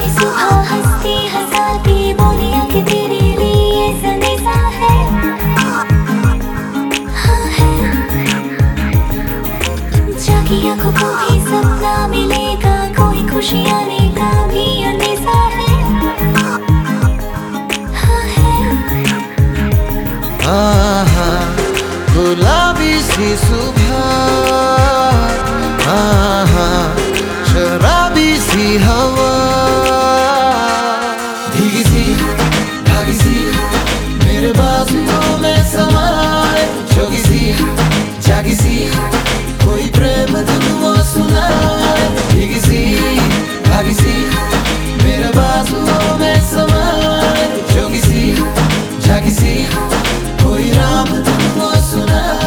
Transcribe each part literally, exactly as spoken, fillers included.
मेरी सुबह हंसती हंसाती बोलियां कि तेरे लिए संदेशा है, हाँ है। जागी आंखों को भी सपना मिलेगा, कोई खुशी आने का भी अंदेशा है, हाँ है। आहा गुलाबी सी सुबह, आहा शराबी सी हवा, भीगी सी भागी सी मेरे बाजुओं में समाए, जोगी सी जागी सी कोई प्रेम धुन वो सुनाए, भीगी सी भागी सी मेरे बाजुओं में समाए, जोगी सी जागी सी कोई राम धुन वो सुनाए।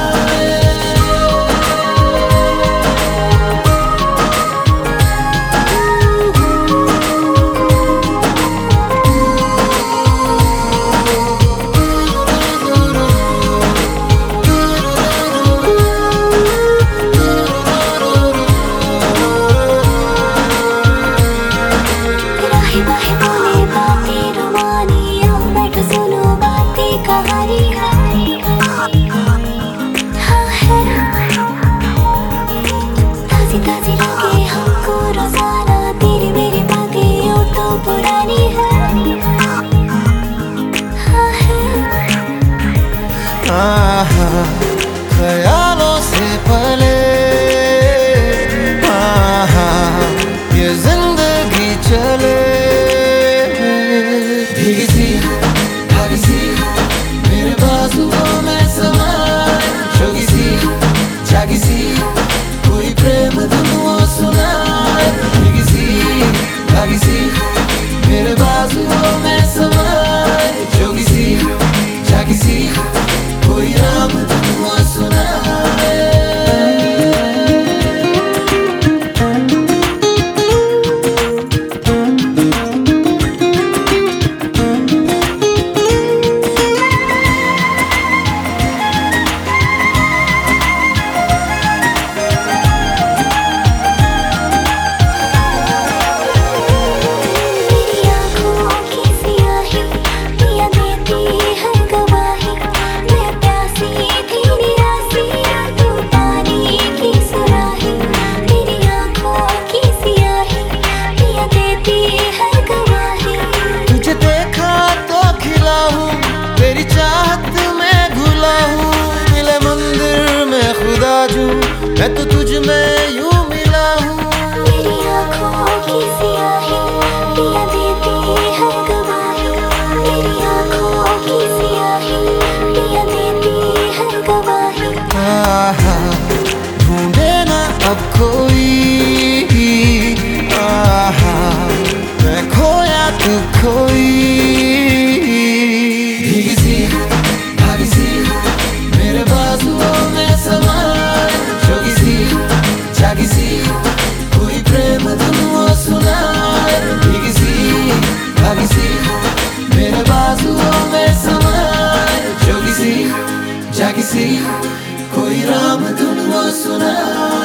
ताज़ी लगे हमको रोज़ाना, तेरी मेरी बातें यूं तो पुरानी है, हाँ है। आहा ख्यालों से पले, आहा ये जिंदगी चले, भीगी सी भागी सी मेरे बाजुओं में समाए, जोगी सी जागी सी कोई प्रेम धुन वो सुनाए, भीगी सी भागी सी मेरे बाजुओं में समाए, जोगी सी जागी सी कोई राम धुन वो सुनाए। तेरी चाहत में घुला हूँ, मिले मंदिर में खुदा जू, मैं तो तुझ में यूं मिला हूँ। मेरी आँखों की सियाही पिया देती है गवाही, मेरी आँखों की सियाही पिया देती है गवाही। आहा ढूंढे ना अब कोई, आहा मैं खोया तू खोई, भीगी सी भागी सी मेरे बाजुओं में समाए, जोगी सी जागी सी कोई प्रेम धुन वो सुनाए, भीगी सी भागी सी मेरे बाजुओं में समाए, जोगी सी जागी सी कोई राम धुन वो सुनाए।